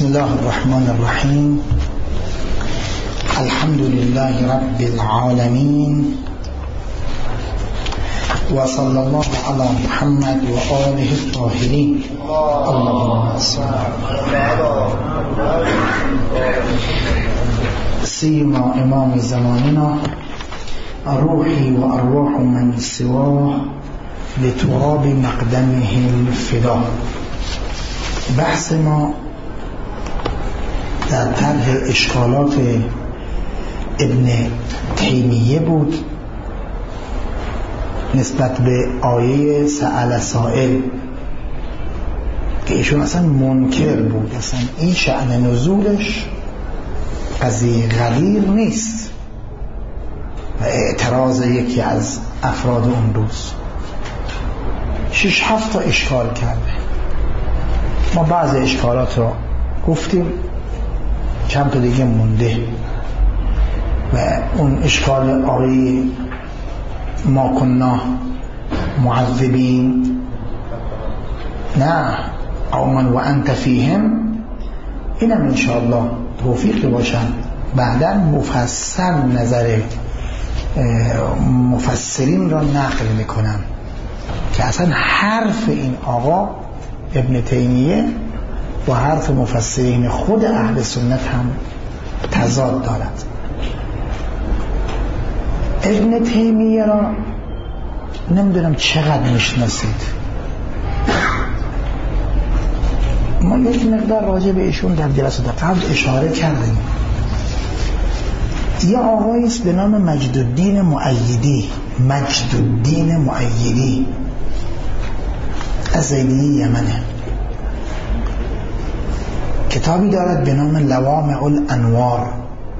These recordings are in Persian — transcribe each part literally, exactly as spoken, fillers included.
بسم الله الرحمن الرحيم. الحمد لله رب العالمين، وصلى الله على محمد وآله الطاهرين. اللهم صل على سيما إمام زماننا، روحي وأرواح من سواه لتراب مقدمه الفداء. بحث ما در طرح اشکالات ابن تیمیه بود نسبت به آیه سأل سائل که ایشون اصلا منکر بود، اصلا این شأن نزولش قضیه غریر نیست و اعتراض یکی از افراد اون روز. شش هفت تا اشکال کرده. ما بعض اشکالات رو گفتیم، چند تا دیگه مونده و اون اشکال آیه ما کنا معذبین نه او من و انت فیهم، اینم انشاءالله توفیق باشن بعدا مفصل نظر مفسرین را نقل میکنم که اصلا حرف این آقا ابن تیمیه و حرف مفسرین خود اهل سنت هم تضاد دارد. ابن تیمیه را نمیدونم چقدر میشناسید. ما یک مقدار راجع به ایشون در جلسات قبل اشاره کردیم. یه آقایی است به نام مجدالدین مؤیدی، مجدالدین مؤیدی از زیدی یمنه. کتابی دارد به نام لوامع الانوار،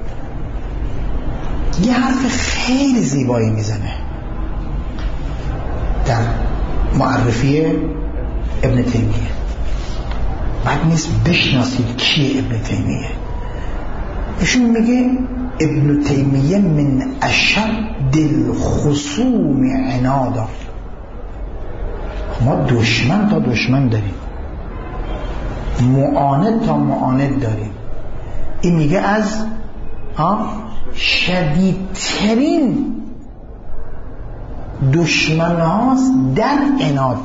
یه حرف خیلی زیبایی میزنه در معرفی ابن تیمیه. بعد نیست بشناسید کی ابن تیمیه. ایشون میگه ابن تیمیه من اشد الخصوم عنادا. ما دشمن تا دشمن داریم، معاند تا معاند داریم. این میگه از شدیدترین دشمن هاست در عناد،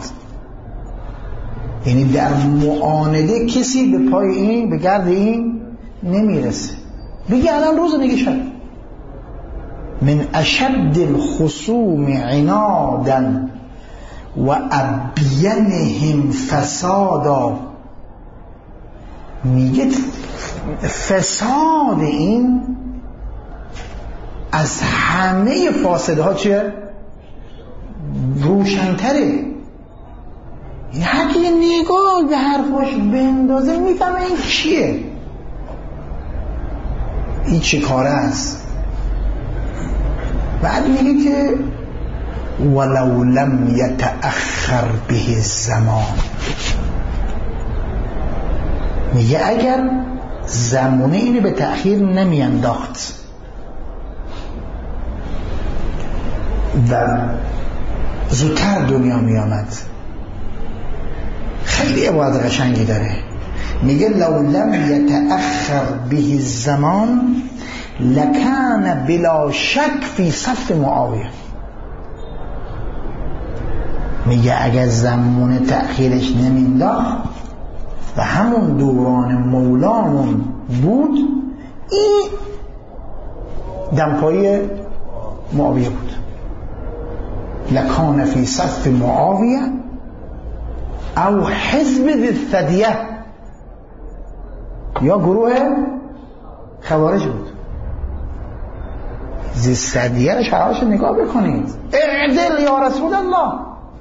یعنی در معانده کسی به پای این به گرد این نمیرسه. بگه الان روز نگه شد من اشد الخصوم عنادا و ابینهم فسادا. میگه فساد این از همه فاسده ها چیه؟ روشن‌تره. این هر کی نگاه به حرفاش بندازه میفهمه این چیه، این چه کاره است. بعد میگه که ولو لم یتأخر به الزمان، میگه اگر زمانه اینو به تأخیر نمی انداخت و زودتر دنیا می آمد. خیلی عبارت قشنگی داره. میگه لو لم یتأخر به الزمان لکان بلا شک فی صف معاویه. میگه اگر زمانه تأخیرش نمی انداخت و همون دوران مولامون بود، این دمپایی معاویه بود. لکان فی صف معاویه او حزب ذی الثدیه، یا گروه خوارج بود. ذی الثدیه رو شرحش نگاه بکنید. اعدل یا رسول الله،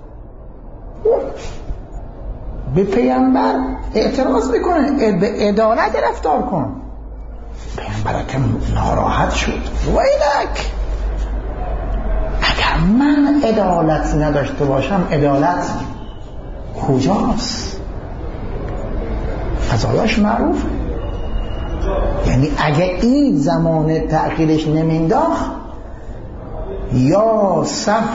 به پیامبر اعتراض میکنه، به عدالت رفتار کن. پیامبر که ناراحت شد، ویلک اگر من عدالت نداشته باشم عدالت کجاست؟ فضایاش معروفه. یعنی اگه این زمان تأخیرش نمینداخت یا صف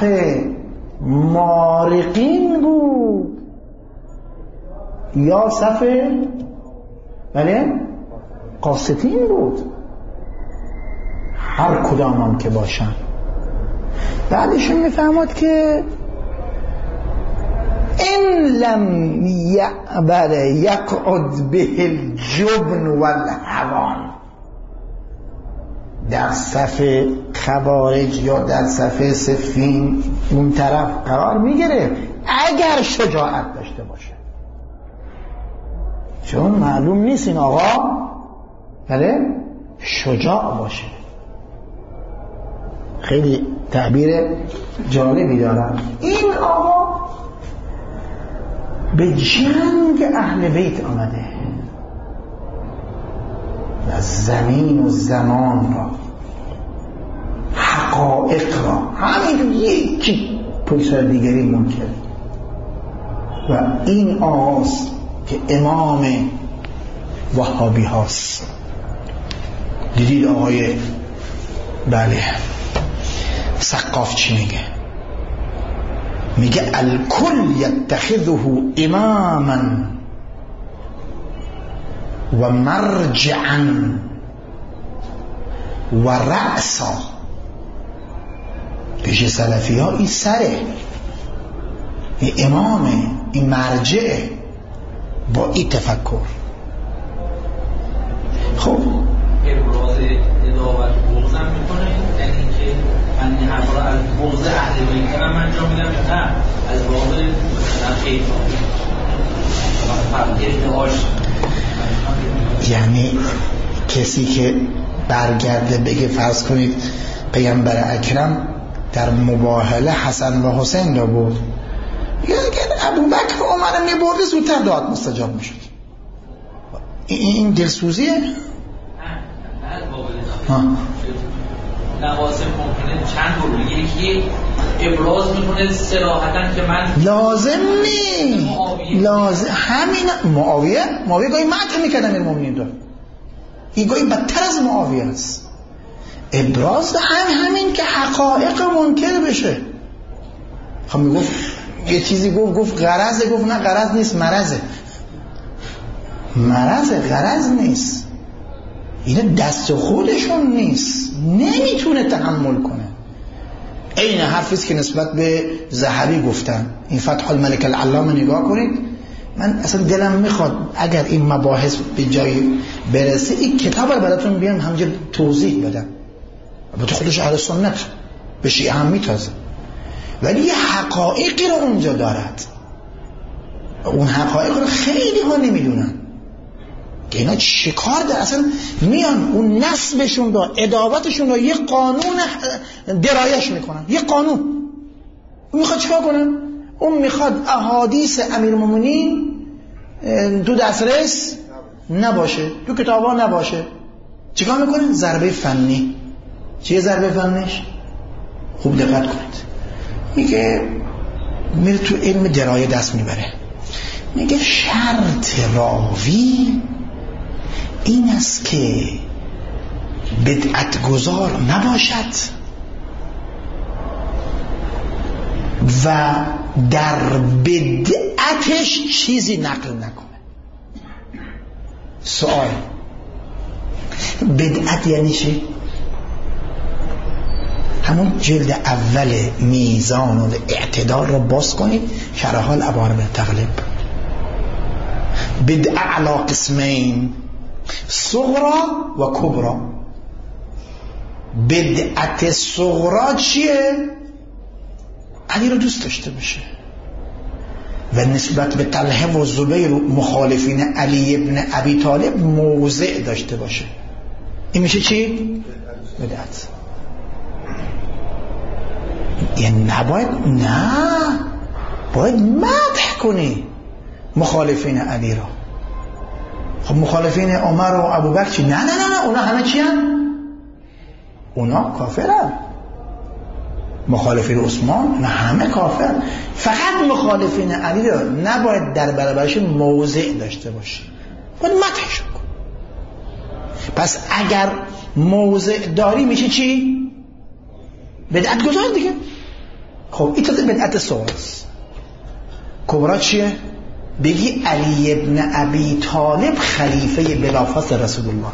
مارقین بود یا صف بله قاسطین بود، هر کدام هم که باشن. بعدشون میفهمد که این لم یعبر یقعد به الجبن والهوان، در صف خوارج یا در صف صفین اون طرف قرار میگیره اگر شجاعت داشته باشه، چون معلوم نیست این آقا بله شجاع باشه. خیلی تعبیر جالبی دارم. این آقا به جنگ اهل بیت آمده و زمین و زمان را، حقایق را، همین یکی پشت دیگری منکر. و این آقاست که امام وهابی هاست. دیدید آقای بله سقاف چی میگه؟ میگه الکل یتخذه اماما و مرجعا و رأسا. پیش سلفی ها این سره، این امامه، این مرجعه با این تفکر. خب ابراز اداوت بغضم میکنه، یعنی که من این حرفا رو از بغض اهل بیت من انجام میدم، نه از باب مثلا خیلی یعنی کسی که برگرده بگه فرض کنید پیامبر اکرم در مباهله حسن و حسین را بود، یا اگر ابو بکر و عمر میبرده زودتر دعات مستجاب میشد. این دلسوزیه؟ نواسه ممکنه چند رو یکی ابراز میکنه صراحتاً که من لازم نی لازم همین معاویه معاویه گاهی مدح میکردن امیر المؤمنین دار، این گاهی بدتر از معاویه است. ابراز هم همین که حقایق منکر بشه. خب میگفت یه چیزی گفت گفت غرضه، گفت نه غرض نیست، مرضه. مرضه، غرض نیست. این دست خودشون نیست، نمیتونه تحمل کنه. این حرفیست که نسبت به ذهبی گفتن. این فتح الملک العلامه نگاه کنید. من اصلا دلم میخواد اگر این مباحث به جایی برسه این کتاب رو براتون بیام همینجا توضیح بدم. البته خودش اهل سنت به شیعه هم میتازه، ولی یه حقایقی رو اونجا دارد. اون حقایق رو خیلی ها نمیدونن که اینا چه کار داره. اصلا میان اون نسبشون رو، ادابتشون رو یه قانون درایش میکنن. یه قانون اون میخواد چیکار کنن؟ اون میخواد احادیث امیرالمومنین تو دسترس نباشه، تو کتابا نباشه. چیکار میکنه؟ ضربه فنی. چیه ضربه فنیش؟ خوب دقت کنید. میگه میره تو علم درایه دست میبره، میگه شرط راوی این است که بدعت گذار نباشد و در بدعتش چیزی نقل نکنه. سوال بدعت یعنی چی؟ همون جلد اول میزان و اعتدال رو باز کنید، شرح الابواب تغلب. بدعه علی قسمین، صغرا و کبرا. بدعت صغرا چیه؟ علی رو دوست داشته باشه و نسبت به طلحه و زبیر و مخالفین علی ابن ابی طالب موضع داشته باشه. این میشه چی؟ بدعت. یعنی نباید، نه باید مدح کنی مخالفین علی را. خب مخالفین عمر و ابوبکر چی؟ نه نه نه نه اونا همه چی هن؟ اونا کافرن. مخالفین عثمان نه همه کافر. فقط مخالفین علی را نباید در برابرش موضع داشته باشی، باید مدحش کن. پس اگر موضع داری میشه چی؟ بدعت گذار دیگه. خب این تا بدعت صغراست. کبرا چیه؟ بگی علی ابن ابی طالب خلیفه بلافاصله رسول الله.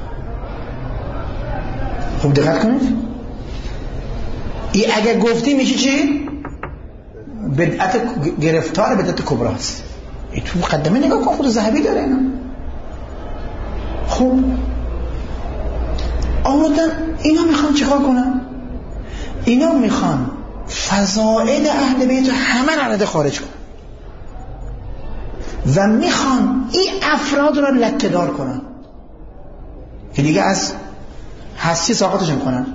خوب دقت کنید، این اگه گفتی میشه چی؟ بدعت گرفتار بدعت کبراست. این تو مقدمه نگاه کن، خود ذهبی داره اینا. خوب آوردن اینا میخوان چیکار کنن؟ اینا میخوان فضائل اهل بیت همه را رد خارج کنن و میخوان این افراد را لکه‌دار کنن که دیگه از هستی ساقطشون کنن.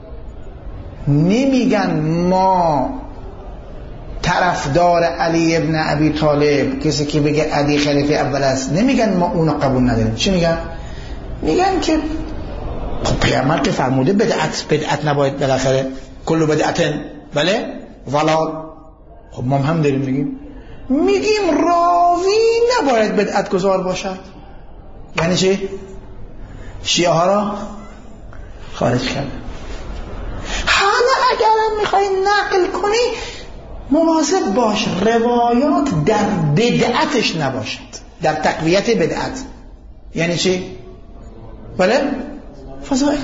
نمیگن ما طرفدار علی ابن ابی طالب، کسی که بگه علی خلیفه اول است، نمیگن ما اونو قبول نداریم. چی میگن؟ میگن که خب پیامبر که فرموده بدعت بدعت نباید، بالاخره کل بدعتن بله ضلال. خب ما هم داریم میگیم میگیم راوی نباید بدعت گذار باشد. یعنی چی؟ شیعه ها را خارج کرد. حالا اگرم میخوای نقل کنی مواظب باش روایات در بدعتش نباشد، در تقویت بدعت. یعنی چی؟ بله فضائل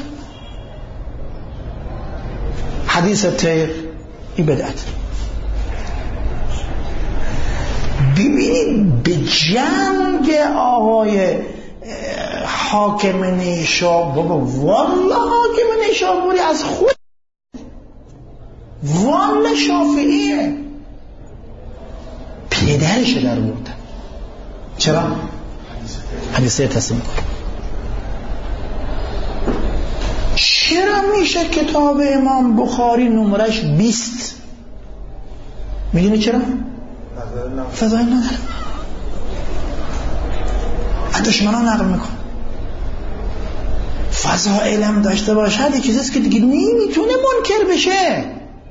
حدیث تیر این بدعت. ببینید به جنگ آقای حاکم نیشابوری، بابا والله حاکم نیشابوری از خود والله شافعیه، پدرش در بردن. چرا؟ حدیثه تسلیم کن. چرا میشه کتاب امام بخاری نمرش بیست؟ میدونی چرا؟ فضائل نداره. دشمنان نقل میکن. فضائل هم داشته باشد یکی چیزیست که دیگه نمیتونه منکر بشه.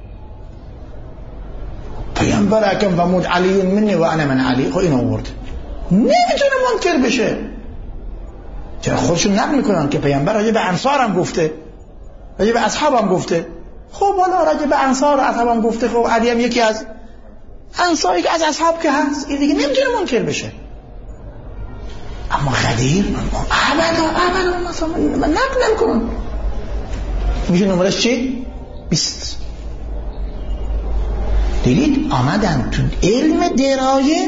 پیامبر اکرم فرمود علی منی و انا من علی، خب این آورد، نمیتونه منکر بشه. چرا خودشون نقل میکنن که پیامبر راجع به انصار هم گفته، راجع به اصحاب هم گفته. خب حالا راجع به انصار و اصحاب هم گفته، خب علی هم یکی از انصاری که از اصحاب که هست، این دیگه نمیتونه منکر بشه. اما غدیر ابدا ابدا مثلا من نقل نمیکنم. میشه نمرش چی؟ بیست. دیدید آمدن تو علم درایه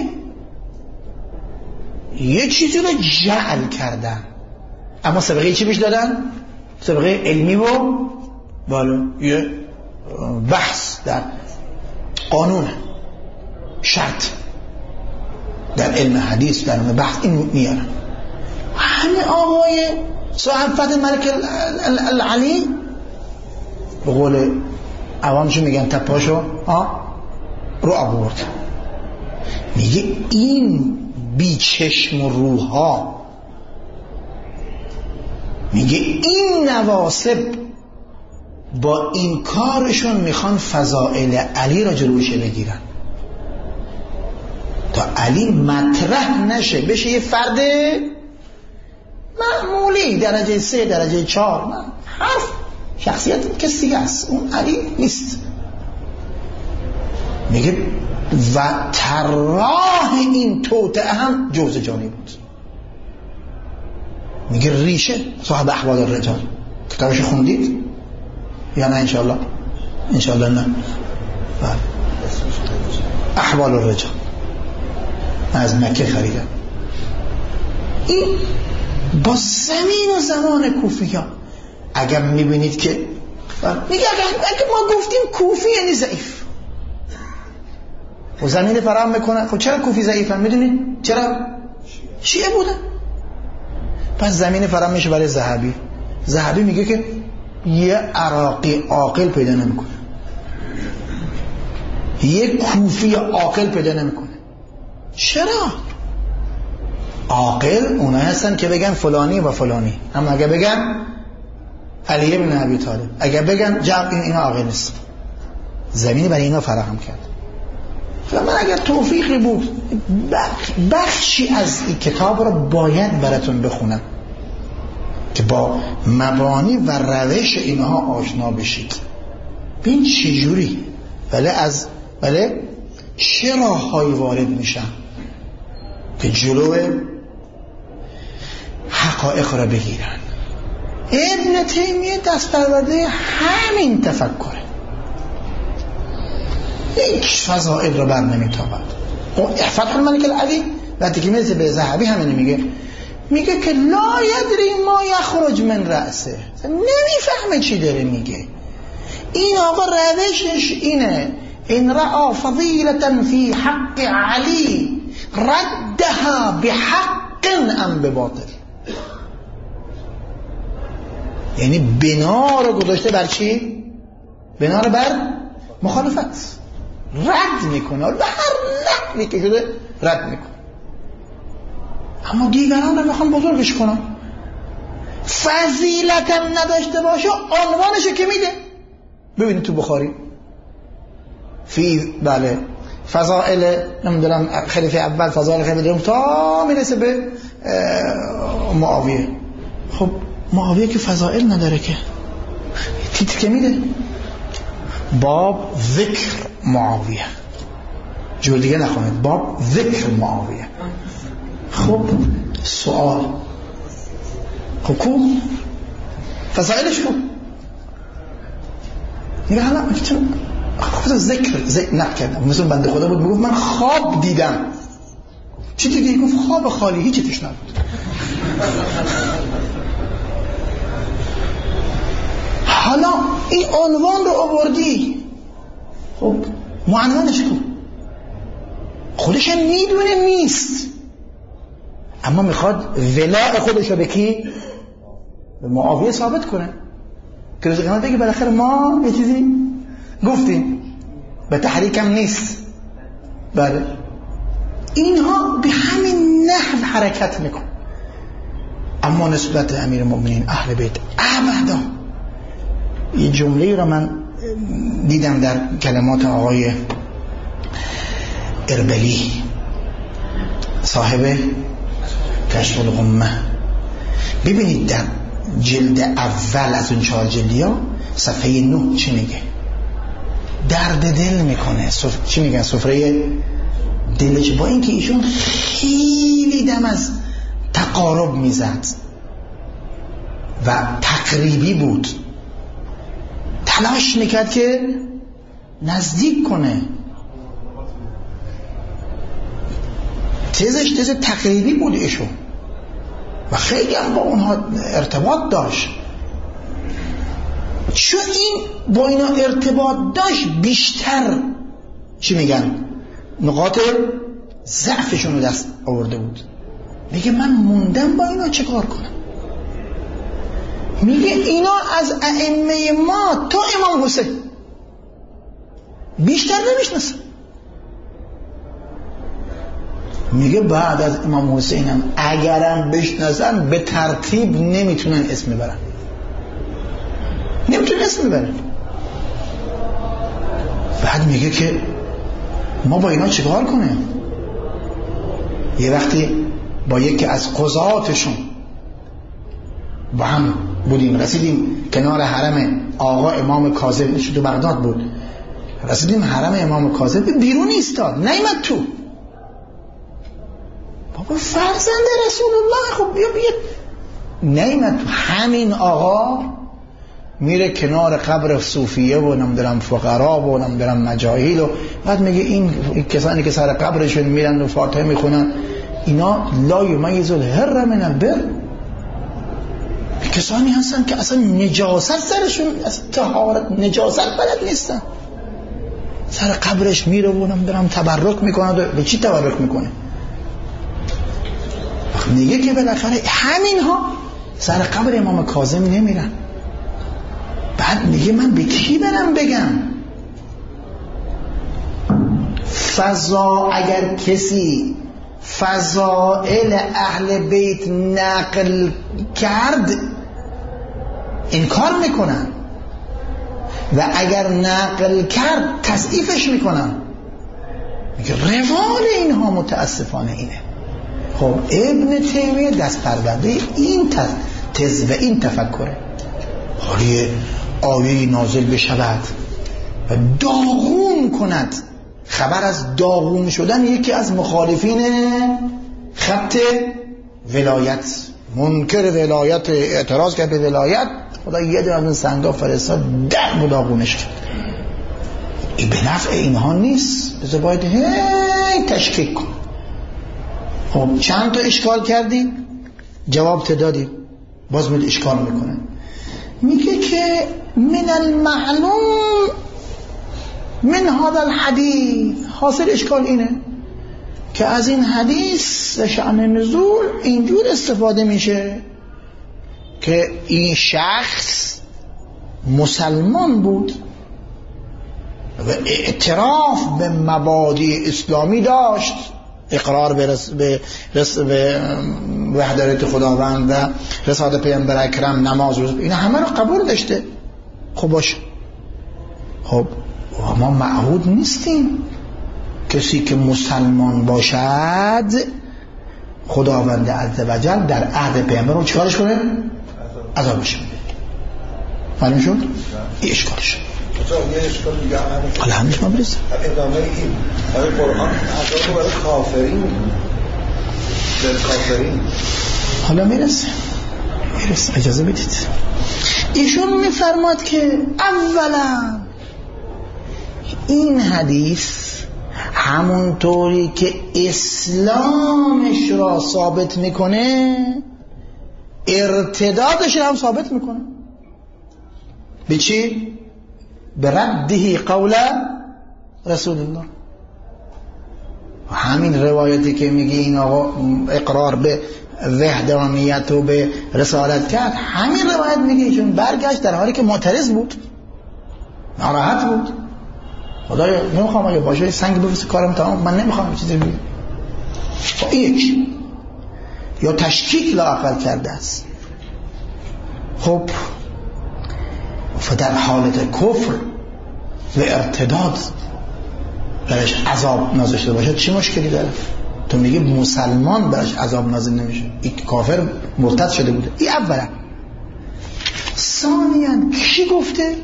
یه چیزی رو جعل کردن، اما سابقه چی بهش دادن؟ سابقه علمی و بالا یه بحث در قانون شرط در علم حدیث در علم بحث این میارن. همه آقای صاحب فتح ملک العلی به قول عوامشو میگن تپاشو رو آورد. میگه این بیچشم و روها، میگه این نواسب با این کارشون میخوان فضائل علی را جلوشه بگیرن تا علی مطرح نشه، بشه یه فرد معمولی درجه سه درجه چهار، نه حرف شخصیت کسی دیگه است، اون علی نیست. میگه و طراح این توطئه هم جوز جانی بود. میگه ریشه صاحب احوال الرجال، کتابش خوندید یا نه؟ انشاءالله انشاءالله نه. بله احوال الرجال از مکه خریدم. این با زمین و زمان کوفی ها اگر میبینید که میگه اگر, اگر ما گفتیم کوفی یعنی ضعیف و زمین فراهم میکنن. خب چرا کوفی ضعیفن؟ میدونید چرا؟ شیعه بودن. پس زمین فراهم میشه برای ذهبی. ذهبی میگه که یه عراقی عاقل پیدا نمیکنه، یه کوفی عاقل پیدا نمیکنه. چرا؟ عاقل اونها هستن که بگن فلانی و فلانی، اما اگه بگن علی ابن ابی طالب، اگه بگن جعب این اینا عاقل نیست. زمینی برای اینا فراهم کرد. من اگر توفیقی بود بخشی از این کتاب رو باید براتون بخونم که با مبانی و روش اینها آشنا بشید. ببین چجوری بله از بله چه راههایی وارد میشن. که جلو حقایق را بگیرن. ابن تیمیه دست پرورده همین تفکره، یک فضائل را بر نمیتابد. فتح الملک العلی وقتی که میرسه به ذهبی همینه میگه میگه که لا یدری ما یخرج من رأسه، نمیفهمه چی داره میگه. این آقا روشش اینه ان رأى فضیلة فی حق علی ردها بحق ام بباطل، یعنی بنا رو گذاشته بر چی؟ بنا رو بر مخالفت رد میکنه، به هر نحوی که شده رد میکنه. اما دیگران رو میخوام بزرگش کنم، فضیلتم نداشته باشه عنوانشو که میده. ببینید تو بخاری فی بله فضائل نمیدونم خلیفه اول، فضائل خلیفه دوم، تا میرسه به معاویه. خب معاویه که فضائل نداره که، تیتر که میده باب ذکر معاویه، جور دیگه نخونید، باب ذکر معاویه. خب سوال حکوم فضائلش خوب میگه حالا چون خود ذکر ذکر نکردم، مثل بنده خدا بود میگفت من خواب دیدم. چی دیدی؟ گفت خواب خالی، هیچی توش نبود. حالا این عنوان رو آوردی، خب معنونش کن، خودش هم میدونه نیست، اما میخواد ولاء خودش رو به کی؟ به معاویه ثابت کنه که روز قیامت بگه بالاخره ما یه چیزی گفتیم، به تحریکم نیست. بله اینها به همین نحو حرکت میکن. اما نسبت امیرالمؤمنین اهل بیت ابدا. یه جمله رو من دیدم در کلمات آقای اربلی صاحب کشف الغمه، ببینید در جلد اول از اون چهار جلدی ها صفحه نه چی میگه؟ درد دل میکنه. صف... چی میگن؟ سفره دلش، با اینکه ایشون خیلی دم از تقارب میزد و تقریبی بود، تلاش میکرد که نزدیک کنه. تزش تز تقریبی بود ایشون و خیلی هم با اونها ارتباط داشت. چون این با اینا ارتباط داشت بیشتر چی میگن نقاط ضعفشون رو دست آورده بود. میگه من موندم با اینا چه کار کنم. میگه اینا از ائمه ما تا امام حسین بیشتر نمیشناسن. میگه بعد از امام حسین هم اگرم بشناسن به ترتیب نمیتونن اسم ببرن، نمیتونن اسم ببرن. بعد میگه که ما با اینا چیکار کنیم؟ یه وقتی با یکی از قضاتشون با هم بودیم، رسیدیم کنار حرم آقا امام کاظم، تو بغداد بود، رسیدیم حرم امام کاظم، بیرون ایستاد، نیامد تو. بابا فرزند رسول الله، خب بیا بیا. نیامد تو. همین آقا میره کنار قبر صوفیه و نمیدونم فقرا و نمیدونم مجاهیل و بعد میگه این کسانی که سر قبرشون میرن و فاتحه میخونن اینا لا یمیز الحر من البر، کسانی هستن که اصلا نجاست سرشون، از طهارت نجاست بلد نیستن، سر قبرش میره و نمیدونم تبرک میکنه. به چی تبرک میکنه؟ میگه که بالاخره همین ها سر قبر امام کاظم نمیرن. بعد میگه من به کی برم بگم؟ فضا اگر کسی فضائل اهل بیت نقل کرد انکار میکنن و اگر نقل کرد تصدیقش میکنن. میگه روال اینها متاسفانه اینه. خب ابن تیمیه دست پرورده این تز و این تفکره. حالی آیه نازل بشود و داغون کند. خبر از داغون شدن یکی از مخالفین خط ولایت، منکر ولایت، اعتراض کرد به ولایت، خدا یه دونه از این سنگا فرستاد در مداغونش کرد. این به نفع اینها نیست، بذار باید هی تشکیک کن. خب چند تا اشکال کردی؟ جواب تدادی، باز میاد اشکال میکنه. میگه که من المعلوم من هذا الحدیث، حاصل اشکال اینه که از این حدیث شأن نزول اینجور استفاده میشه که این شخص مسلمان بود و اعتراف به مبادی اسلامی داشت، اقرار به, رس... به, رس... به وحدانیت خداوند و رسالت پیامبر اکرم، نماز، روزه، اینا همه رو قبول داشته. خب باشه، خب ما معهود نیستیم کسی که مسلمان باشد خداوند عزوجل در عهد پیامبر رو چیکارش کنه؟ عذابش میده. معلوم شد؟ این اشکالش. یه اشکال دیگه همین حالا همینش ما برسیم ادامه این آیه قرآن عذاب برای کافرین در کافرین حالا میرسه میرسه اجازه بدید. ایشون میفرماد که اولا این حدیث همونطوری که اسلامش را ثابت میکنه ارتدادش را هم ثابت میکنه. به چی؟ به رده قول رسول الله. همین روایتی که میگی این آقا اقرار به وحدانیت و به رسالت کرد، همین روایت میگی چون برگشت در حالی که معترض بود، ناراحت بود. خدایا نمیخوام اگه باشه سنگ بفرست کارم تمام، من نمیخوام چیزی بگم. خب یک یا تشکیک لااقل کرده است. خب و در حالت کفر و ارتداد برش عذاب نازل شده باشه چه مشکلی داره؟ تو میگی مسلمان برش عذاب نازل نمیشه، این کافر مرتد شده بوده. این اولا. ثانیاً کی گفته؟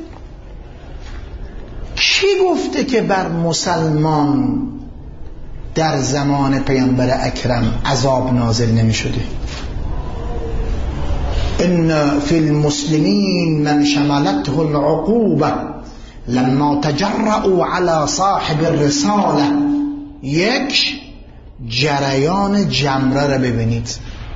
کی گفته که بر مسلمان در زمان پیامبر اکرم عذاب نازل نمی شده؟ ان فی المسلمین من شملته العقوبه لما تجرؤوا على صاحب الرساله. یک، جریان جمره را ببینید.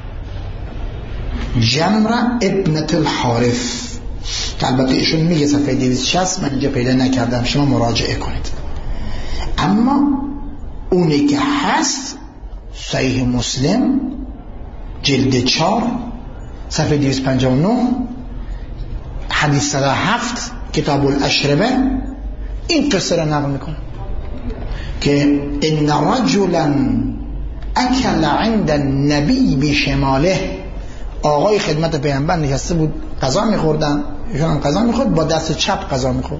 جمره ابنت الحارث، البته ایشون میگه صفحه دویست و شصت، من اینجا پیدا نکردم، شما مراجعه کنید. اما اونی که هست صحیح مسلم جلد چهار صفحه دویست و پنجاه و نه حدیث صد و هفت کتاب الاشربه این قصه را نقل میکنه که ان رجلا اکل عند النبی بشماله. آقای خدمت پیامبر نشسته بود غذا میخوردن، ایشون هم غذا میخورد، با دست چپ غذا میخورد.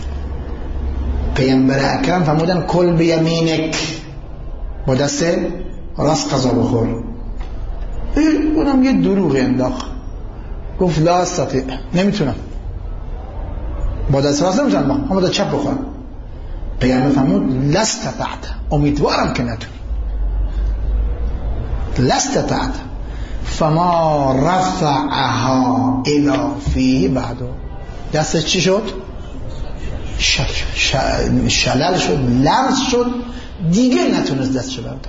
پیامبر اکرم فرمودن کل بیمینک، با دست راست غذا بخور. اونم یه دروغ انداخت، گفت لا استطیع، نمیتونم، با دست راست نمیتونم، هم با دست چپ بخورم. پیامبر فرمود لاستطعت، امیدوارم که نتونی. لاستطعت فما رفعها الى فیه بعدو. دستش چی شد؟ شل شل شلل شد، لمس شد، دیگه نتونست دستشو بردار.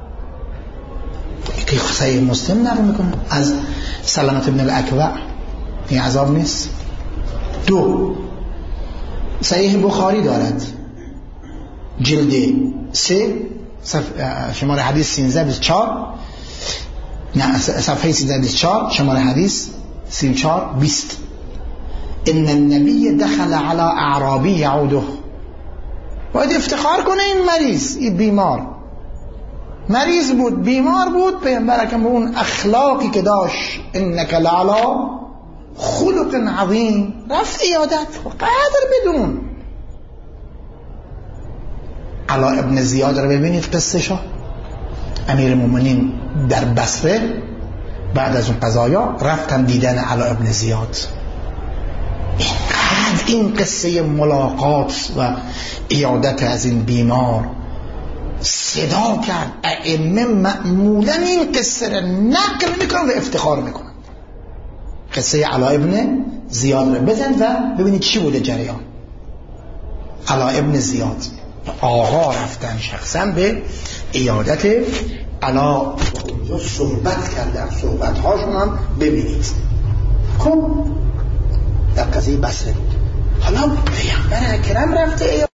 که صحیح مسلم نقل میکنه از سلامت ابن الاکوع. این عذاب نیست. دو، صحیح بخاری دارد جلد سه شماره حدیث سیزده بیست و چهار، نه صفحه سیزده بیست و چهار شماره حدیث سی و چهار بیست. ان النبی دخل على اعرابی یعوده. باید افتخار کنه این مریض، این بیمار مریض بود، بیمار بود، پیامبر اکرم به اون اخلاقی که داشت انک لعلی خلق عظیم رفت عیادت. قدر بدون. علا ابن زیاد رو ببینید قصه شو، امیر مومنین در بصره بعد از اون قضایا رفتن دیدن علا ابن زیاد. اینقدر این قصه ملاقات و عیادت از این بیمار صدا کرد. ائمه معمولا این قصه را نقل میکنن و افتخار میکنن. قصه علا ابن زیاد رو بزن و ببینید چی بوده جریان. علا ابن زیاد آقا رفتن شخصا به عیادت علا، اونجا صحبت کردن، صحبت هاشون هم ببینید. خب در قضیه بصره بود. حالا پیغمبر اکرم رفته